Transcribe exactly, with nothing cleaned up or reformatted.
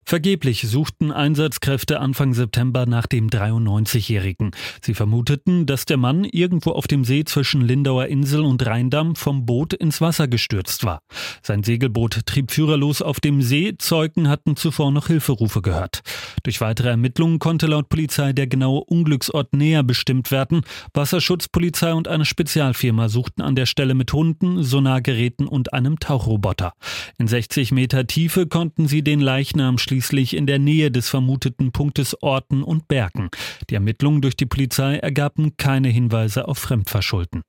Vergeblich suchten Einsatzkräfte Anfang September nach dem dreiundneunzigjährigen. Sie vermuteten, dass der Mann irgendwo auf dem See zwischen Lindauer Insel und Rheindamm vom Boot ins Wasser gestürzt war. Sein Segelboot trieb führerlos auf dem See, Zeugen hatten zuvor noch Hilferufe gehört. Durch weitere Ermittlungen konnte laut Polizei der genaue Unglücksort näher bestimmt werden. Wasserschutzpolizei und eine Spezialfirma suchten an der Stelle mit Hunden, Sonargeräten und einem Tauchroboter. In sechzig Meter Tiefe konnten sie den Leichnam schließlich schließlich in der Nähe des vermuteten Punktes orten und bergen. Die Ermittlungen durch die Polizei ergaben keine Hinweise auf Fremdverschulden.